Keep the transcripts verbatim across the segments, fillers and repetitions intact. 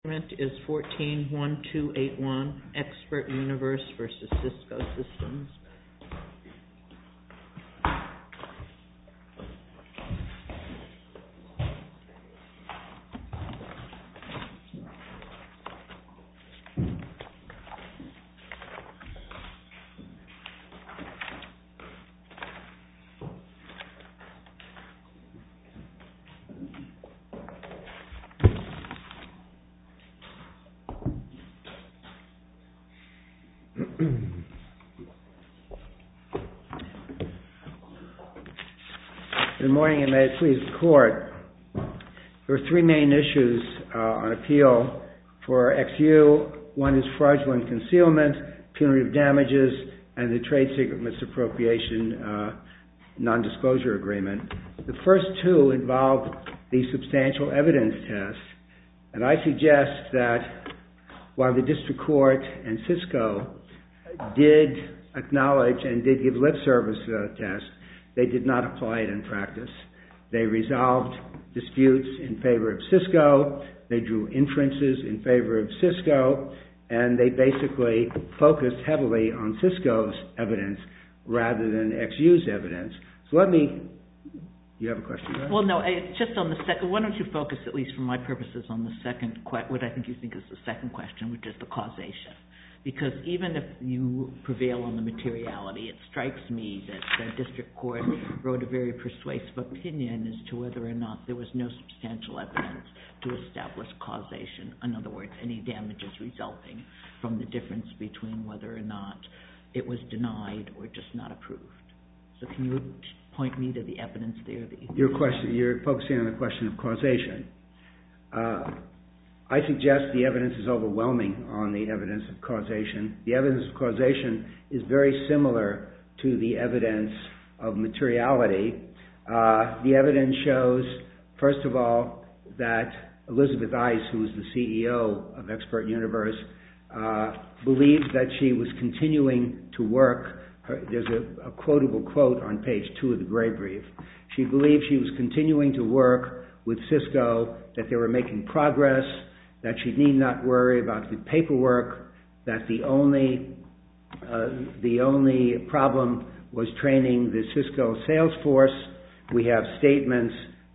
Is fourteen one two eight one Expert Universe versus Cisco Systems. Good morning, and may it please the Court. There are three main issues uh, on appeal for X U. One is fraudulent concealment, punitive damages, and the trade secret misappropriation uh, non-disclosure agreement. The first two involve the substantial evidence test, and I suggest that while the District Court and Cisco did acknowledge and did give lip service to the test, they did not apply it in practice. They resolved disputes in favor of Cisco, they drew inferences in favor of Cisco, and they basically focused heavily on Cisco's evidence rather than X U's evidence. So let me, you have a question, right? Well, no, just on the second, why don't you focus, at least for my purposes, on the second, what I think you think is the second question, which is the causation. Because even if you prevail on the materiality, it strikes me that the District Court wrote a very persuasive opinion as to whether or not there was no substantial evidence to establish causation. In other words, any damages resulting from the difference between whether or not it was denied or just not approved. So can you point me to the evidence there that you think Your question, you're focusing on the question of causation. Uh, I suggest the evidence is overwhelming on the evidence of causation. The evidence of causation is very similar to the evidence of materiality. Uh, the evidence shows, first of all, that Elizabeth Ice, who was the C E O of Expert Universe, uh, believed that she was continuing to work. Her, there's a, a quotable quote on page two of the gray brief. She believed she was continuing to work with Cisco, that they were making progress, that she need not worry about the paperwork, that the only uh, the only problem was training the Cisco sales force. We have statements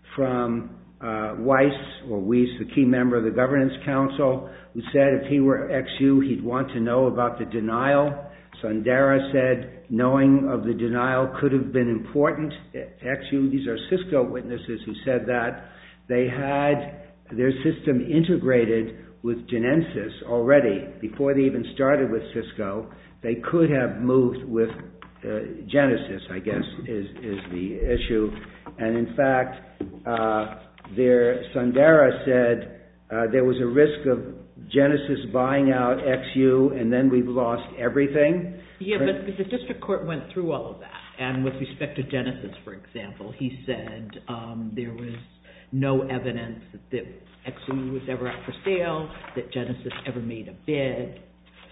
from uh, Weiss, or Weiss, the key member of the Governance Council, who said if he were X U, he'd want to know about the denial. Sundara said knowing of the denial could have been important. X U, these are Cisco witnesses who said that. They had their system integrated with Genesis already. Before they even started with Cisco, they could have moved with uh, Genesis, I guess, is, is the issue. And in fact, uh, their, Sundara said uh, there was a risk of Genesis buying out X U and then we've lost everything. Yeah, but the District Court went through all of that. And with respect to Genesis, for example, he said um, there was no evidence that, that X U was ever up for sale, that Genesis ever made a bid.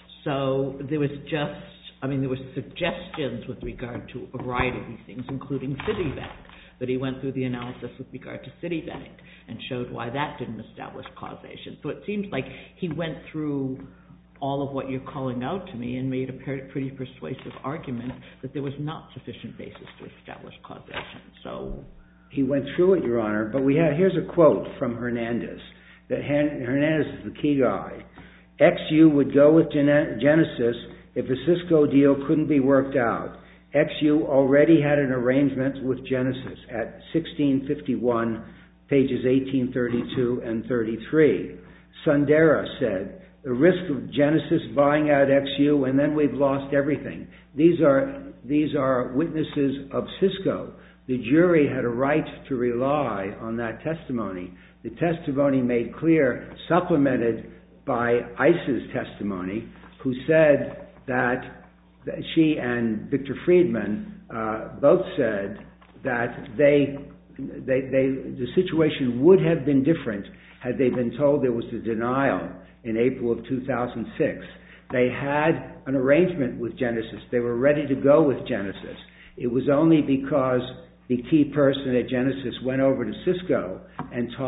So there was just, I mean, there were suggestions with regard to a variety of these things, including Citibank. But he went through the analysis with regard to Citibank and showed why that didn't establish causation. So it seems like he went through all of what you're calling out to me and made a pretty persuasive argument that there was not sufficient basis to establish causation. So he went through it, Your Honor, but we have, here's a quote from Hernandez. That Hernandez is the key guy. X U would go with Gen- Genesis if a Cisco deal couldn't be worked out. X U already had an arrangement with Genesis at sixteen fifty-one, pages eighteen thirty-two and thirty-three. Sundara said, the risk of Genesis buying out X U and then we've lost everything. These are, these are witnesses of Cisco. The jury had a right to rely on that testimony. The testimony made clear, supplemented by Ice's testimony, who said that, that she and Victor Friedman uh, both said that they, they, they, the situation would have been different had they been told there was a denial in April of two thousand six. They had an arrangement with Genesis. They were ready to go with Genesis. It was only because the key person at Genesis went over to Cisco and talked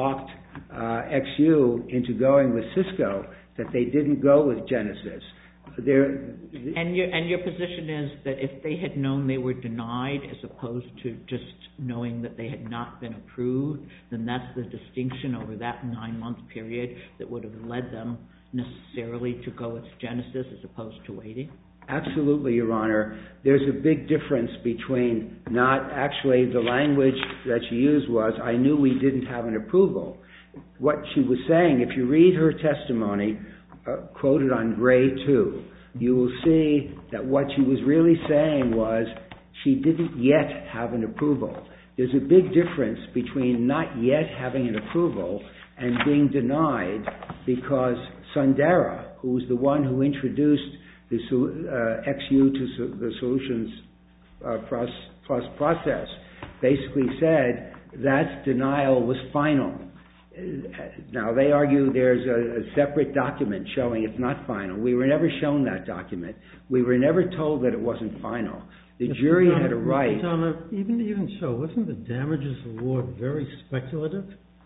uh, X U into going with Cisco that they didn't go with Genesis. They're, and your and your position is that if they had known they were denied as opposed to just knowing that they had not been approved, then that's the distinction over that nine-month period that would have led them necessarily to go with Genesis as opposed to waiting? Absolutely, Your Honor. There's a big difference between not actually the language that she used was, I knew we didn't have an approval. What she was saying, if you read her testimony, uh, quoted on Gray two, you will see that what she was really saying was she didn't yet have an approval. There's a big difference between not yet having an approval and being denied because Sundara, who was the one who introduced the uh, X U to so, the solutions uh, plus process, basically said that denial was final. Now, they argue there's a, a separate document showing it's not final. We were never shown that document. We were never told that it wasn't final. The Mister jury Thomas, had a right... Mister Thomas, even, even so, wasn't the damages award very speculative?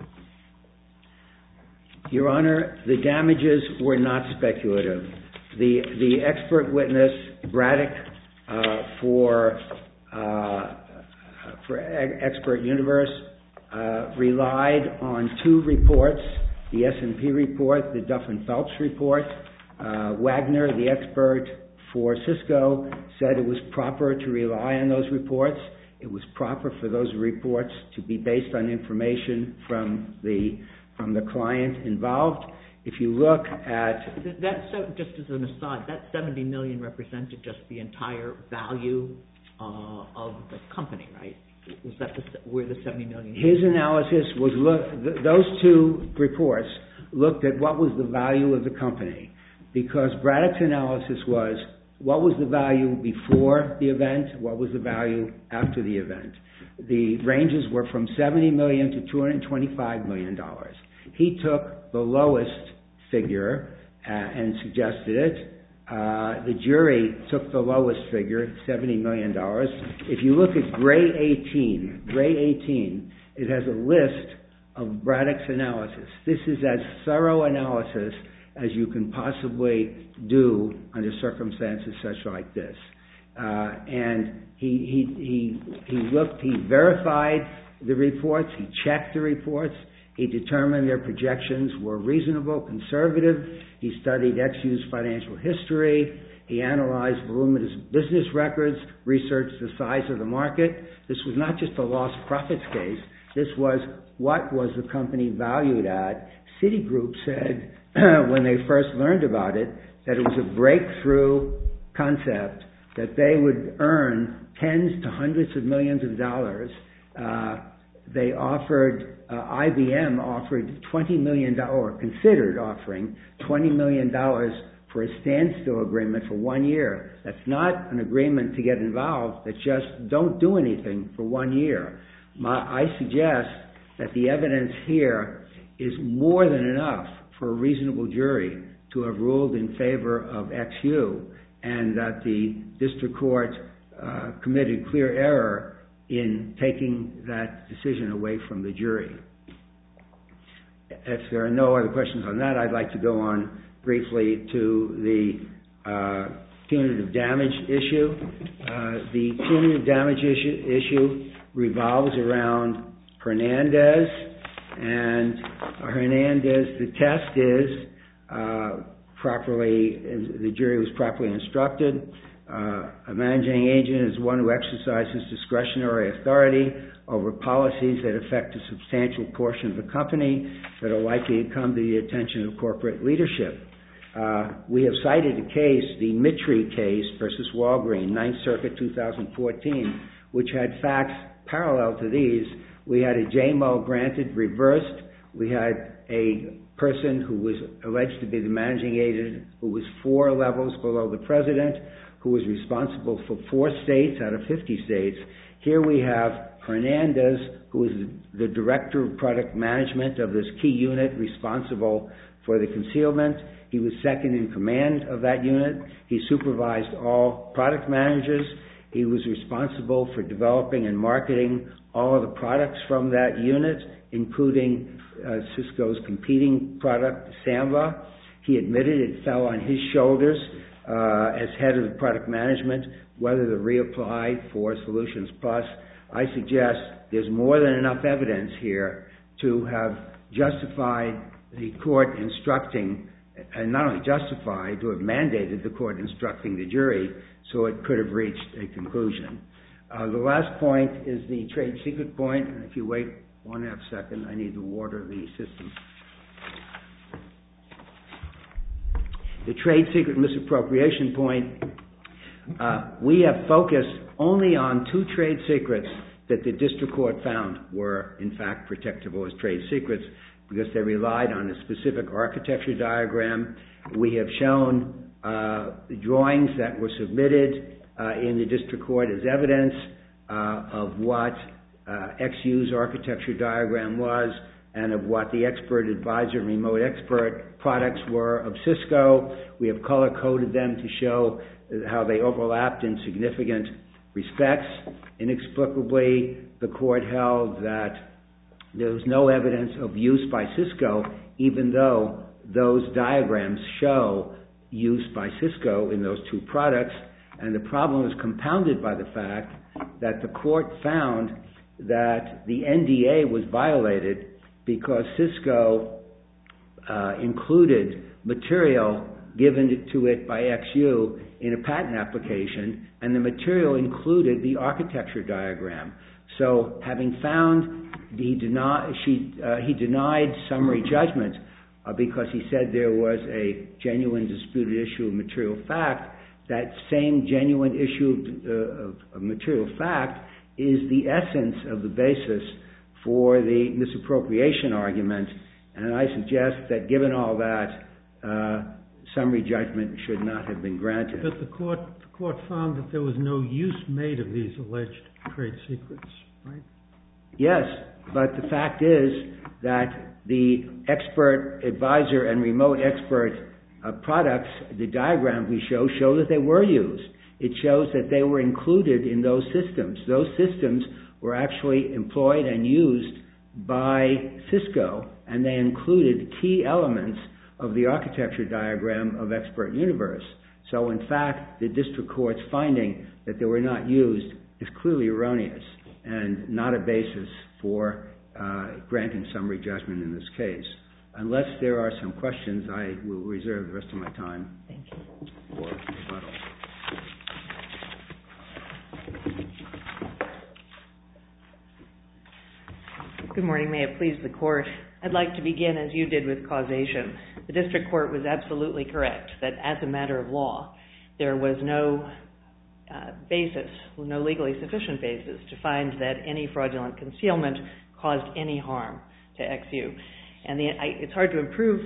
Your Honor, the damages were not speculative. The, the expert witness, Braddock, uh, for, uh, for Expert Universe, Uh, relied on two reports, the S and P report, the Duff and Phelps report. Uh, Wagner, the expert for Cisco, said it was proper to rely on those reports. It was proper for those reports to be based on information from the from the client involved. If you look at that, so just as an aside, that seventy million represented just the entire value uh, of the company, right? Was that the, where the seventy million? His analysis was look. Th- those two reports looked at what was the value of the company, because Braddock's analysis was what was the value before the event, what was the value after the event. The ranges were from seventy million to two hundred twenty-five million dollars. He took the lowest figure uh, and suggested it. Uh, the jury took the lowest figure, seventy million dollars. If you look at Gray eighteen, Gray eighteen, it has a list of Braddock's analysis. This is as thorough analysis as you can possibly do under circumstances such like this. Uh, and he, he, he, he looked, he verified the reports, he checked the reports, he determined their projections were reasonable, conservative. He studied X U's financial history. He analyzed voluminous business records, researched the size of the market. This was not just a lost profits case. This was what was the company valued at. Citigroup said when they first learned about it that it was a breakthrough concept, that they would earn tens to hundreds of millions of dollars. Uh, they offered Uh, I B M offered twenty million dollars, or considered offering twenty million dollars for a standstill agreement for one year. That's not an agreement to get involved. That's just don't do anything for one year. My, I suggest that the evidence here is more than enough for a reasonable jury to have ruled in favor of X U, and that the district court uh, committed clear error in taking that decision away from the jury. If there are no other questions on that, I'd like to go on briefly to the uh, punitive damage issue. Uh, the punitive damage issue, issue revolves around Hernandez, and uh, Hernandez, the test is uh, properly, the jury was properly instructed. Uh, a managing agent is one who exercises discretionary authority over policies that affect a substantial portion of the company that are likely to come to the attention of corporate leadership. Uh, we have cited a case, the Mitri case versus Walgreen, Ninth Circuit two thousand fourteen, which had facts parallel to these. We had a J M O granted, reversed. We had a person who was alleged to be the managing agent who was four levels below the president, who was responsible for four states out of fifty states. Here we have Hernandez, who is the director of product management of this key unit responsible for the concealment. He was second in command of that unit. He supervised all product managers. He was responsible for developing and marketing all of the products from that unit, including uh, Cisco's competing product, Samba. He admitted it fell on his shoulders uh, as head of the product management, whether to reapply for Solutions Plus. I suggest there's more than enough evidence here to have justified the court instructing, and not only justified, to have mandated the court instructing the jury so it could have reached a conclusion. Uh, the last point is the trade secret point, and if you wait one half second, I need to water the system. The trade secret misappropriation point, uh, we have focused only on two trade secrets that the district court found were in fact protectable as trade secrets because they relied on a specific architecture diagram. We have shown uh, drawings that were submitted uh, in the district court as evidence uh, of what uh, X U's architecture diagram was and of what the expert advisor and remote expert products were of Cisco. We have color-coded them to show how they overlapped in significant respects. Inexplicably, the court held that there was no evidence of use by Cisco, even though those diagrams show use by Cisco in those two products. And the problem is compounded by the fact that the court found that the N D A was violated because Cisco uh, included material given to it by X U in a patent application, and the material included the architecture diagram. So, having found he denied, she, uh, he denied summary judgment uh, because he said there was a genuine disputed issue of material fact. That same genuine issue of, uh, of, of material fact is the essence of the basis for the misappropriation argument, and I suggest that given all that, uh, summary judgment should not have been granted. But the court, the court found that there was no use made of these alleged trade secrets, right? Yes, but the fact is that the expert advisor and remote expert uh, products, the diagram we show, show that they were used. It shows that they were included in those systems. Those systems were actually employed and used by Cisco, and they included key elements of the architecture diagram of Expert Universe. So in fact, the district court's finding that they were not used is clearly erroneous and not a basis for uh, granting summary judgment in this case. Unless there are some questions, I will reserve the rest of my time. Thank you. For rebuttal. Good morning. May it please the court. I'd like to begin as you did with causation. The district court was absolutely correct that as a matter of law, there was no uh, basis, no legally sufficient basis to find that any fraudulent concealment caused any harm to X U. And the, I, it's hard to improve,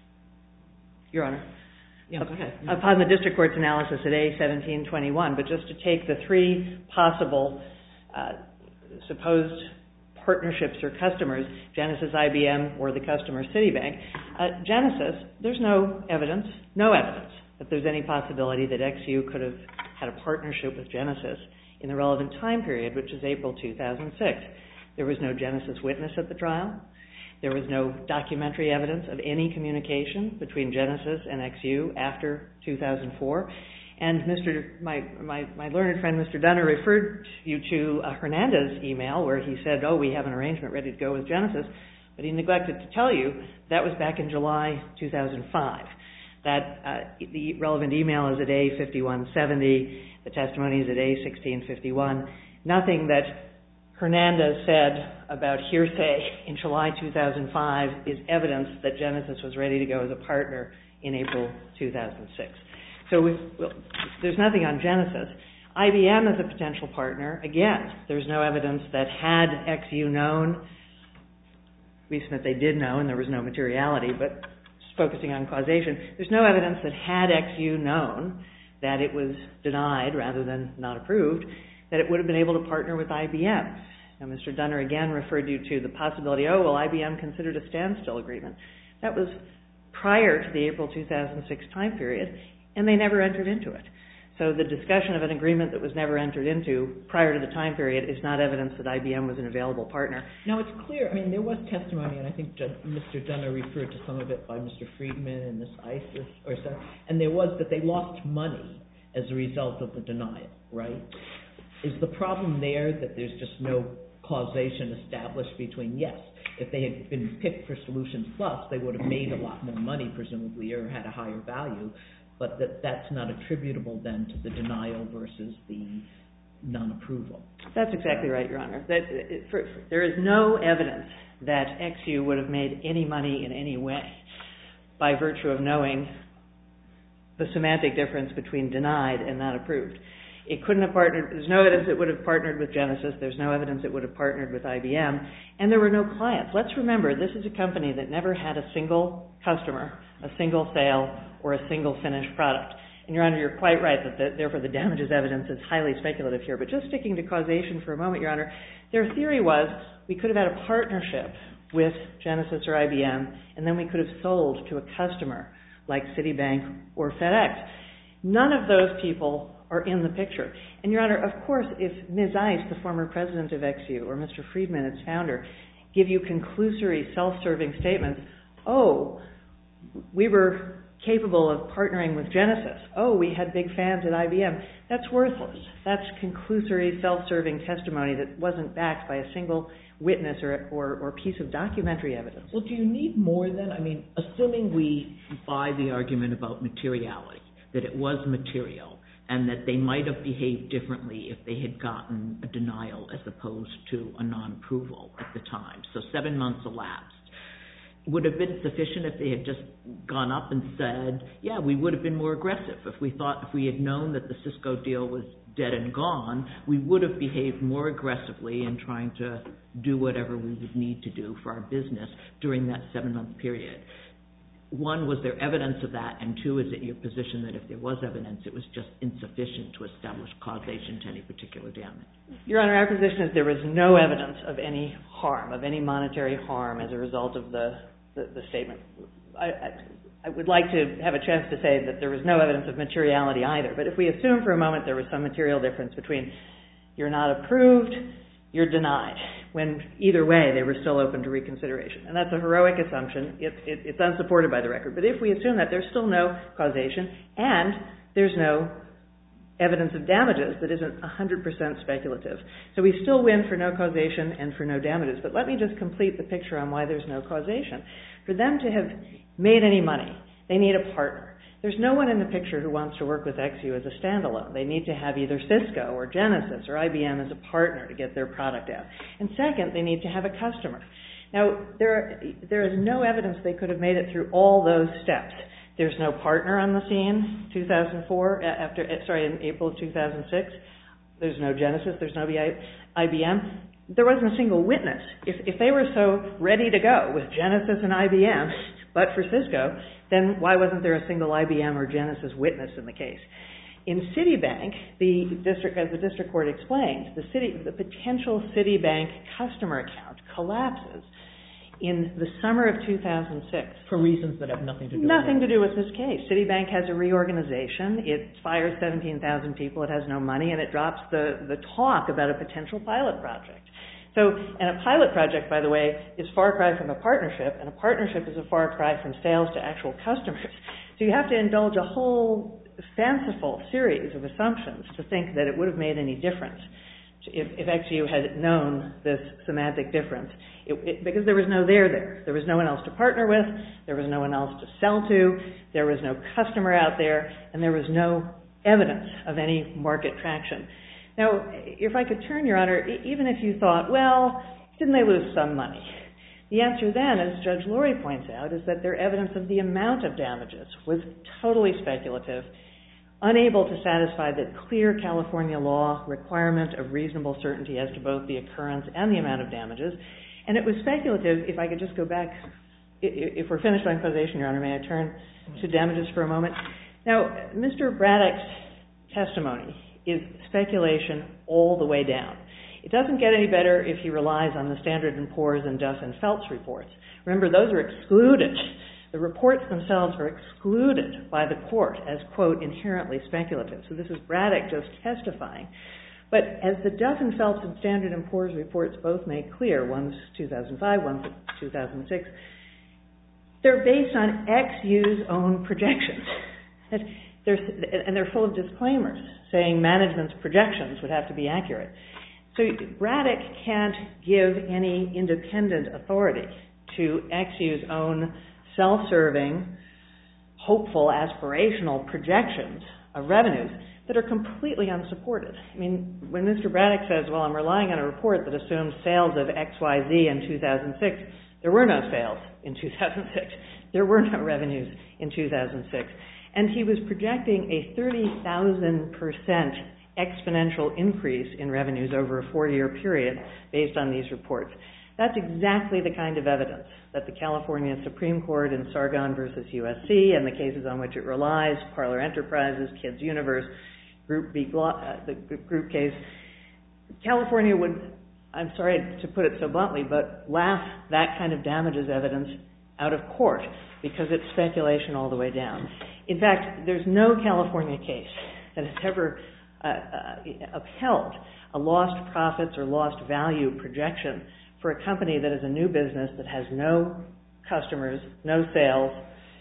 Your Honor, Yeah, go ahead. upon the district court's analysis at A seventeen twenty-one, but just to take the three possible uh, supposed partnerships or customers, Genesis, I B M, or the customer Citibank. Uh, Genesis, there's no evidence, no evidence that there's any possibility that X U could have had a partnership with Genesis in the relevant time period, which is April two thousand six. There was no Genesis witness at the trial. There was no documentary evidence of any communication between Genesis and X U after two thousand four. And Mister My, my, my learned friend, Mister Dunner, referred you to a Hernandez email where he said, oh, we have an arrangement ready to go with Genesis, but he neglected to tell you that was back in July two thousand five. That uh, the relevant email is at A fifty-one seventy, the testimony is at A sixteen fifty-one. Nothing that Hernandez said about hearsay in July two thousand five is evidence that Genesis was ready to go as a partner in April two thousand six. So we've, well, there's nothing on Genesis. I B M as a potential partner, again, there's no evidence that had X U known, we submit they did know and there was no materiality, but focusing on causation, there's no evidence that had X U known that it was denied rather than not approved, that it would have been able to partner with I B M. Now, Mister Dunner again referred you to the possibility, oh, well, I B M considered a standstill agreement. That was prior to the April two thousand six time period, and they never entered into it. So the discussion of an agreement that was never entered into prior to the time period is not evidence that I B M was an available partner. Now, it's clear, I mean, there was testimony, and I think Mister Dunner referred to some of it by Mister Friedman and Miss Isis, or so, and there was that they lost money as a result of the denial, right? Is the problem there that there's just no causation established between, yes, if they had been picked for Solutions Plus, they would have made a lot more money, presumably, or had a higher value, but that that's not attributable then to the denial versus the non-approval? That's exactly right, Your Honor. That, for, there is no evidence that X U would have made any money in any way by virtue of knowing the semantic difference between denied and not approved. It couldn't have partnered, there's no evidence it would have partnered with Genesis, there's no evidence it would have partnered with I B M, and there were no clients. Let's remember, this is a company that never had a single customer, a single sale, or a single finished product. And Your Honor, you're quite right that the, therefore the damages evidence is highly speculative here. But just sticking to causation for a moment, Your Honor, their theory was we could have had a partnership with Genesis or I B M, and then we could have sold to a customer like Citibank or FedEx. None of those people are in the picture. And Your Honor, of course, if Miz Ice, the former president of X U, or Mister Friedman, its founder, give you conclusory, self-serving statements, oh, we were capable of partnering with Genesis. Oh, we had big fans at I B M. That's worthless. That's conclusory, self-serving testimony that wasn't backed by a single witness or, or, or piece of documentary evidence. Well, do you need more than, I mean, assuming we buy the argument about materiality, that it was material, and that they might have behaved differently if they had gotten a denial as opposed to a non-approval at the time. So seven months elapsed. Would have been sufficient if they had just gone up and said, yeah, we would have been more aggressive. If we thought, if we had known that the Cisco deal was dead and gone, we would have behaved more aggressively in trying to do whatever we would need to do for our business during that seven-month period. One, was there evidence of that? And two, is it your position that if there was evidence, it was just insufficient to establish causation to any particular damage? Your Honor, our position is there was no evidence of any harm, of any monetary harm as a result of the, the, the statement. I, I, I would like to have a chance to say that there was no evidence of materiality either, but if we assume for a moment there was some material difference between you're not approved, you're denied, when either way they were still open to reconsideration. And that's a heroic assumption. It, it, it's unsupported by the record. But if we assume that, there's still no causation and there's no evidence of damages that isn't one hundred percent speculative. So we still win for no causation and for no damages. But let me just complete the picture on why there's no causation. For them to have made any money, they need a partner. There's no one in the picture who wants to work with X U as a standalone. They need to have either Cisco or Genesis or I B M as a partner to get their product out. And second, they need to have a customer. Now, there, there is no evidence they could have made it through all those steps. There's no partner on the scene, two thousand four, after, sorry, in April of two thousand six. There's no Genesis, there's no I B M. There wasn't a single witness. If, if they were so ready to go with Genesis and I B M, but for Cisco, then why wasn't there a single I B M or Genesis witness in the case? In Citibank, the district, as the district court explained, the, city, the potential Citibank customer account collapses in the summer of two thousand six. For reasons that have nothing to do nothing with to do with this case. Citibank has a reorganization. It fires seventeen thousand people. It has no money, and it drops the, the talk about a potential pilot project. So, and a pilot project, by the way, is far cry from a partnership, and a partnership is a far cry from sales to actual customers. So you have to indulge a whole fanciful series of assumptions to think that it would have made any difference if, if X U had known this semantic difference. It, it, because there was no there there. There was no one else to partner with, there was no one else to sell to, there was no customer out there, and there was no evidence of any market traction. Now, if I could turn, Your Honor, even if you thought, well, didn't they lose some money? The answer then, as Judge Lurie points out, is that their evidence of the amount of damages was totally speculative, unable to satisfy the clear California law requirement of reasonable certainty as to both the occurrence and the amount of damages. And it was speculative. If I could just go back, if we're finished on causation, Your Honor, may I turn to damages for a moment? Now, Mister Braddock's testimony is speculation all the way down. It doesn't get any better if he relies on the Standard and Poor's and Duff and Phelps reports. Remember, those are excluded The reports themselves are excluded by the court as, quote, inherently speculative. So this is Braddock just testifying. But as the Duff and Phelps and Standard and Poor's reports both make clear, one's two thousand five, one's two thousand six, they're based on X U's own projections. They're, and they're full of disclaimers saying management's projections would have to be accurate. So Braddock can't give any independent authority to X U's own self-serving, hopeful, aspirational projections of revenues that are completely unsupported. I mean, when Mister Braddock says, well, I'm relying on a report that assumes sales of X Y Z in two thousand six, there were no sales in two thousand six. There were no revenues in two thousand six. And he was projecting a thirty thousand percent exponential increase in revenues over a four-year period based on these reports. That's exactly the kind of evidence that the California Supreme Court in Sargon versus U S C and the cases on which it relies, Parlor Enterprises, Kids Universe, Group B, uh, the group case, California would, I'm sorry to put it so bluntly, but laugh that kind of damages evidence out of court because it's speculation all the way down. In fact, there's no California case that has ever uh, uh, upheld a lost profits or lost value projection for a company that is a new business that has no customers, no sales,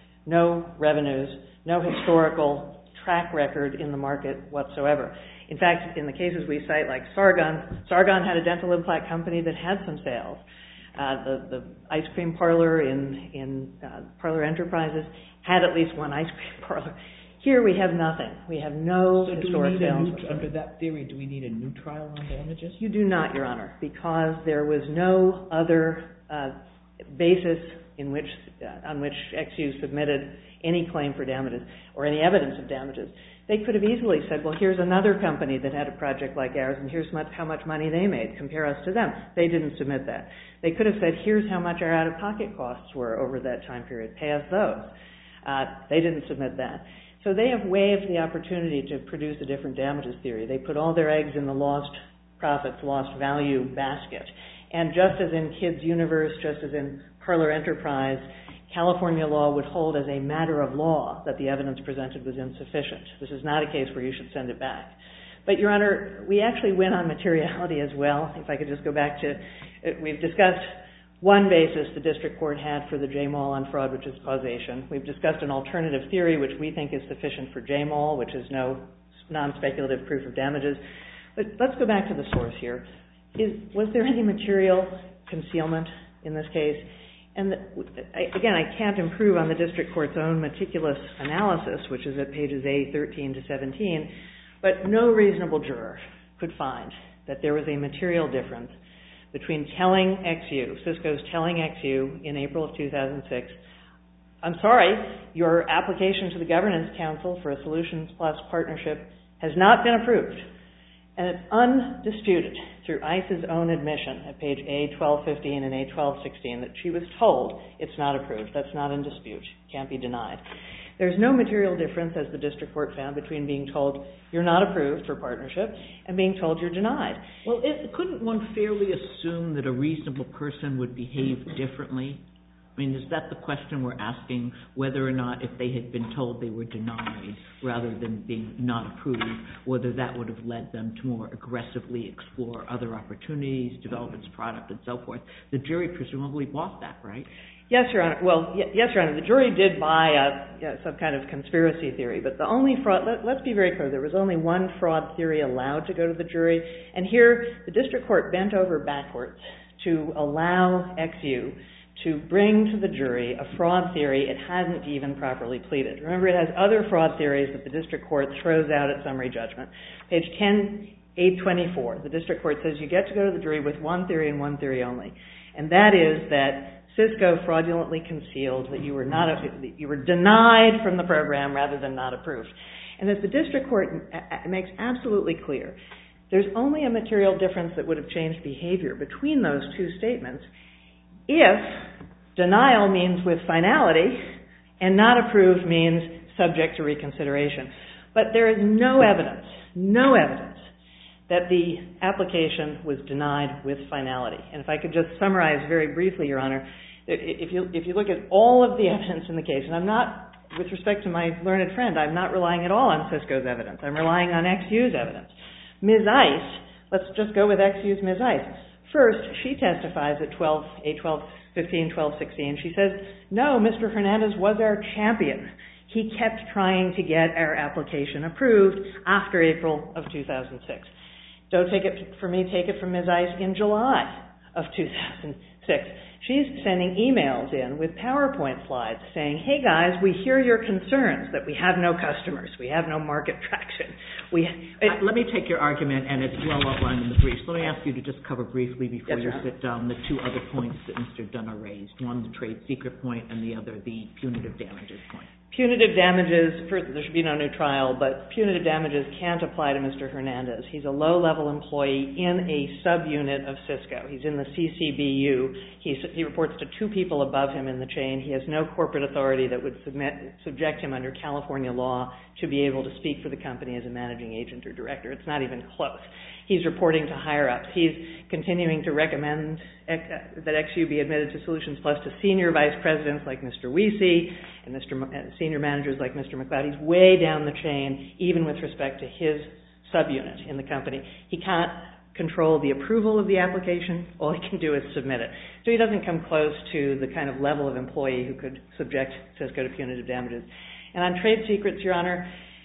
no revenues, no historical track record in the market whatsoever. In fact, in the cases we cite like Sargon, Sargon had a dental implant company that had some sales. Uh, the, the ice cream parlor in, in uh, Parlor Enterprises had at least one ice cream parlor. Here we have nothing. We have no so historic do we need sales. A new, under that theory, do we need a new trial on damages? You do not, Your Honor, because there was no other uh, basis in which, uh, on which X U submitted any claim for damages or any evidence of damages. They could have easily said, well, here's another company that had a project like ours, and here's much, how much money they made. Compare us to them. They didn't submit that. They could have said, here's how much our out-of-pocket costs were over that time period. Pay us those. Uh, they didn't submit that. So they have waived the opportunity to produce a different damages theory. They put all their eggs in the lost profits, lost value basket. And just as in Kids Universe, just as in Parlor Enterprise, California law would hold as a matter of law that the evidence presented was insufficient. This is not a case where you should send it back. But, Your Honor, we actually win on materiality as well. If I could just go back to, we've discussed one basis the district court had for the J M A L on fraud, which is causation. We've discussed an alternative theory, which we think is sufficient for J M A L, which is no non-speculative proof of damages. But let's go back to the source here. Is, was there any material concealment in this case? And the, I, again, I can't improve on the district court's own meticulous analysis, which is at pages A thirteen to seventeen, but no reasonable juror could find that there was a material difference between telling X U, Cisco's telling X U in April of two thousand six, I'm sorry, your application to the Governance Council for a Solutions Plus partnership has not been approved. And it's undisputed through ICE's own admission at page A twelve fifteen and A twelve sixteen that she was told it's not approved. That's not in dispute. Can't be denied. There's no material difference, as the district court found, between being told you're not approved for partnership and being told you're denied. Well, it, couldn't one fairly assume that a reasonable person would behave differently? I mean, is that the question we're asking, whether or not if they had been told they were denied rather than being not approved, whether that would have led them to more aggressively explore other opportunities, develop its product, and so forth? The jury presumably bought that, right? Yes, Your Honor. Well, y- yes, Your Honor. The jury did buy a, you know, some kind of conspiracy theory, but the only fraud, let, let's be very clear, there was only one fraud theory allowed to go to the jury, and here the district court bent over backwards to allow X U to bring to the jury a fraud theory it hadn't even properly pleaded. Remember, it has other fraud theories that the district court throws out at summary judgment. Page ten, eight twenty-four, the district court says you get to go to the jury with one theory and one theory only, and that is that Cisco fraudulently concealed that you were not a, that you were denied from the program rather than not approved. And as the district court makes absolutely clear, there's only a material difference that would have changed behavior between those two statements if denial means with finality and not approved means subject to reconsideration. But there is no evidence, no evidence that the application was denied with finality. And if I could just summarize very briefly, Your Honor, If you, if you look at all of the evidence in the case, and I'm not, with respect to my learned friend, I'm not relying at all on Cisco's evidence. I'm relying on X U's evidence. Miz Ice, let's just go with X U's Miz Ice. First, she testifies at twelve, eight, twelve, fifteen, twelve, sixteen. She says, no, Mister Hernandez was our champion. He kept trying to get our application approved after April of two thousand six. Don't take it from me, take it from Miz Ice in July of two thousand six. She's sending emails in with PowerPoint slides saying, hey guys, we hear your concerns that we have no customers, we have no market traction. We, it, uh, let me take your argument, and it's well outlined in the briefs. Let me ask you to just cover briefly before yes, you sit down the two other points that Mister Dunner raised. One, the trade secret point, and the other, the punitive damages point. Punitive damages, first, there should be no new trial, but punitive damages can't apply to Mister Hernandez. He's a low-level employee in a subunit of Cisco. He's in the C C B U. He's, he reports to two people above him in the chain. He has no corporate authority that would submit, subject him under California law to be able to speak for the company as a managing agent or director. It's not even close. He's reporting to higher-ups. He's continuing to recommend that X U be admitted to Solutions Plus to senior vice presidents like Mister Weesey and Mister M- senior managers like Mister McLeod. He's way down the chain, even with respect to his subunit in the company. He can't control the approval of the application. All he can do is submit it. So he doesn't come close to the kind of level of employee who could subject Cisco to punitive damages. And on trade secrets, Your Honor,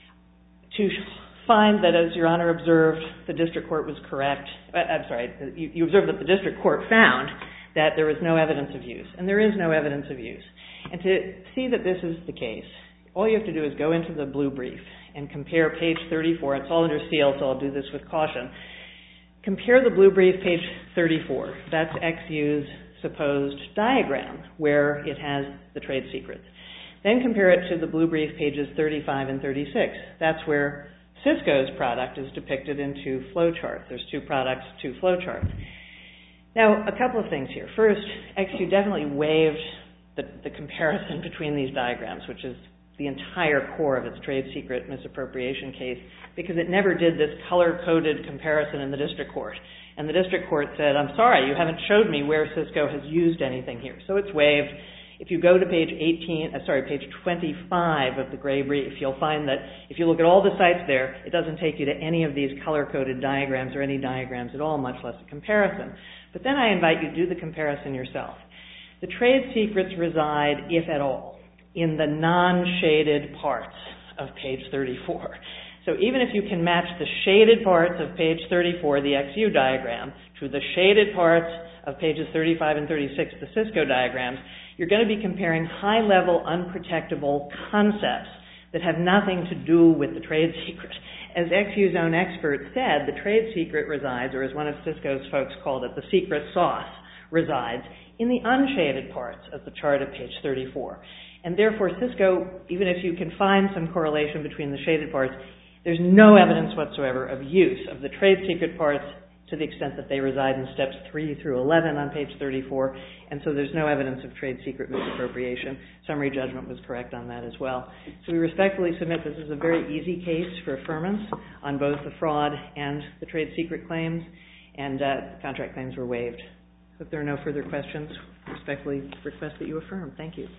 to find that, as Your Honor observed, the district court was correct. Uh, I'm sorry, you, you observed that the district court found that there was no evidence of use. And there is no evidence of use. And to see that this is the case, all you have to do is go into the blue brief and compare page thirty-four. It's all under seal, so I'll do this with caution. Compare the blue brief, page thirty-four. That's X U's supposed diagram where it has the trade secrets. Then compare it to the blue brief, pages thirty-five and thirty-six. That's where Cisco's product is depicted in two flowcharts. There's two products, two flowcharts. Now, a couple of things here. First, X U definitely waived the, the comparison between these diagrams, which is the entire core of its trade secret misappropriation case, because it never did this color-coded comparison in the district court. And the district court said, I'm sorry, you haven't showed me where Cisco has used anything here. So it's waived. If you go to page eighteen, uh, sorry, page twenty-five of the gray brief, you'll find that if you look at all the sites there, it doesn't take you to any of these color-coded diagrams or any diagrams at all, much less a comparison. But then I invite you to do the comparison yourself. The trade secrets reside, if at all, in the non-shaded parts of page thirty-four. So even if you can match the shaded parts of page thirty-four, the X U diagram, to the shaded parts of pages thirty-five and thirty-six, the Cisco diagrams, you're going to be comparing high-level, unprotectable concepts that have nothing to do with the trade secret. As X U's own expert said, the trade secret resides, or as one of Cisco's folks called it, the secret sauce resides in the unshaded parts of the chart at page thirty-four. And therefore, Cisco, even if you can find some correlation between the shaded parts, there's no evidence whatsoever of use of the trade secret parts to the extent that they reside in steps three through eleven on page thirty-four, and so there's no evidence of trade secret misappropriation. Summary judgment was correct on that as well. So we respectfully submit this is a very easy case for affirmance on both the fraud and the trade secret claims, and uh, contract claims were waived. If there are no further questions, I respectfully request that you affirm. Thank you.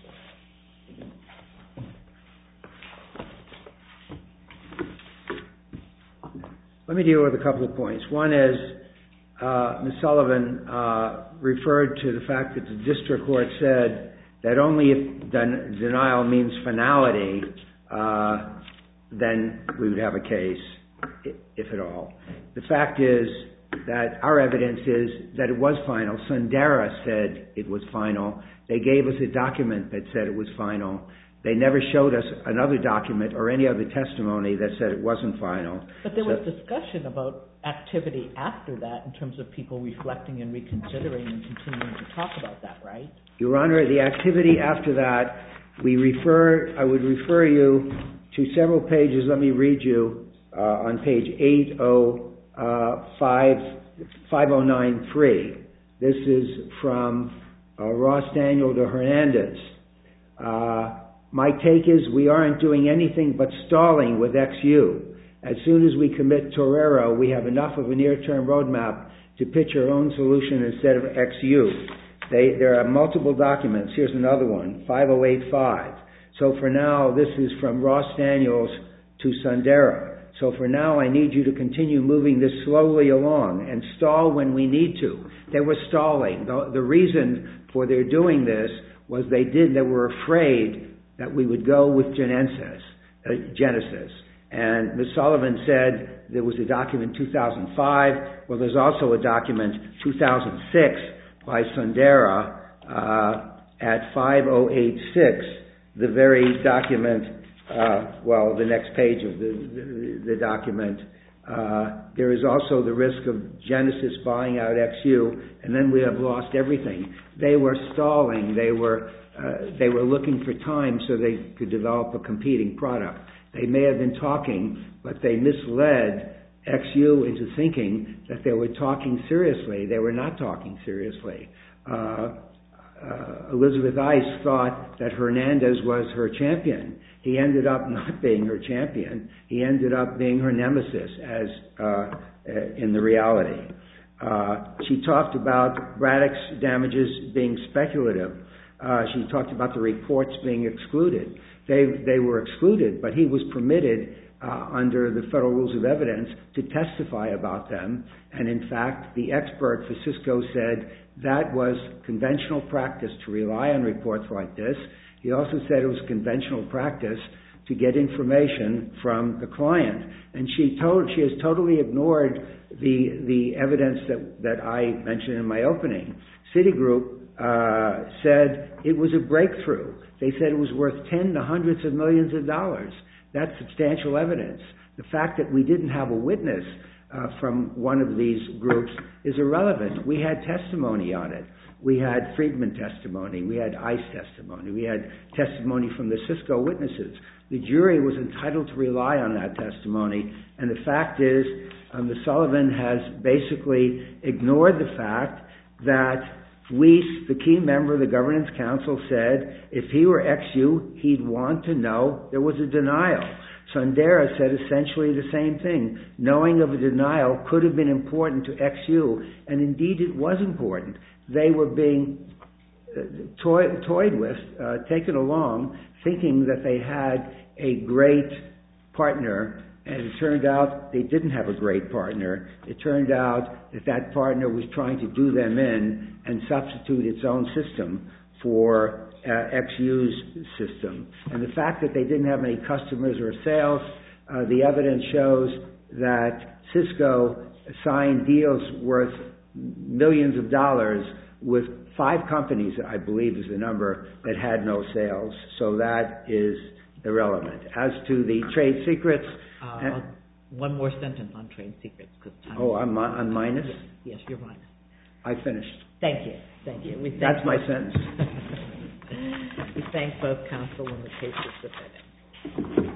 Let me deal with a couple of points. One is uh, Miz Sullivan uh, referred to the fact that the district court said that only if den- denial means finality, uh, then we would have a case, if at all. The fact is that our evidence is that it was final. Sundara said it was final. They gave us a document that said it was final. They never showed us another document or any other testimony that said it wasn't final. But there so, was discussion about activity after that in terms of people reflecting and reconsidering and continuing to talk about that, right? Your Honor, the activity after that, we refer, I would refer you to several pages. Let me read you uh, on page eight oh five oh nine three. This is from uh, Ross Daniel to Hernandez. Uh, My take is we aren't doing anything but stalling with X U. As soon as we commit Torero, we have enough of a near-term roadmap to pitch our own solution instead of X U. They, there are multiple documents. Here's another one, five oh eight five. So for now, this is from Ross Daniels to Sundara. So for now, I need you to continue moving this slowly along and stall when we need to. They were stalling. The, the reason for their doing this was they did. They were afraid that we would go with Genesis. Uh, Genesis. And Miz Sullivan said there was a document two thousand five. Well, there's also a document two thousand six by Sundara uh, at five oh eight six. The very document, uh, well, the next page of the, the, the document, uh, there is also the risk of Genesis buying out X U, and then we have lost everything. They were stalling. They were uh, they were looking for time so they could develop a competing product. They may have been talking, but they misled X U into thinking that they were talking seriously. They were not talking seriously. Uh, Uh, Elizabeth Ice thought that Hernandez was her champion. He ended up not being her champion. He ended up being her nemesis, as uh, in the reality. Uh, she talked about Braddock's damages being speculative. Uh, she talked about the reports being excluded. They they were excluded, but he was permitted uh, under the Federal Rules of Evidence to testify about them. And in fact, the expert for Cisco said that was conventional practice to rely on reports like this. He also said it was conventional practice to get information from the client. And she told, she has totally ignored the the evidence that, that I mentioned in my opening. Citigroup uh, said it was a breakthrough. They said it was worth ten to hundreds of millions of dollars. That's substantial evidence. The fact that we didn't have a witness Uh, from one of these groups is irrelevant. We had testimony on it. We had Friedman testimony. We had ICE testimony. We had testimony from the Cisco witnesses. The jury was entitled to rely on that testimony. And the fact is, um, the Sullivan has basically ignored the fact that Weiss, the key member of the Governance Council, said if he were X U, he'd want to know there was a denial. Sundara said essentially the same thing. Knowing of a denial could have been important to X U, and indeed it was important. They were being uh, toy, toyed with, uh, taken along, thinking that they had a great partner, and it turned out they didn't have a great partner. It turned out that that partner was trying to do them in and substitute its own system for Uh, X U's system. And the fact that they didn't have any customers or sales, uh, the evidence shows that Cisco signed deals worth millions of dollars with five companies, I believe is the number, that had no sales. So that is irrelevant. As to the trade secrets... Uh, and, one more sentence on trade secrets. Time oh, I'm, I'm minus? Yes, yes, you're minus. I finished. Thank you. Thank you. We thank That's my both. sentence. We thank both counsel and the case is submitted.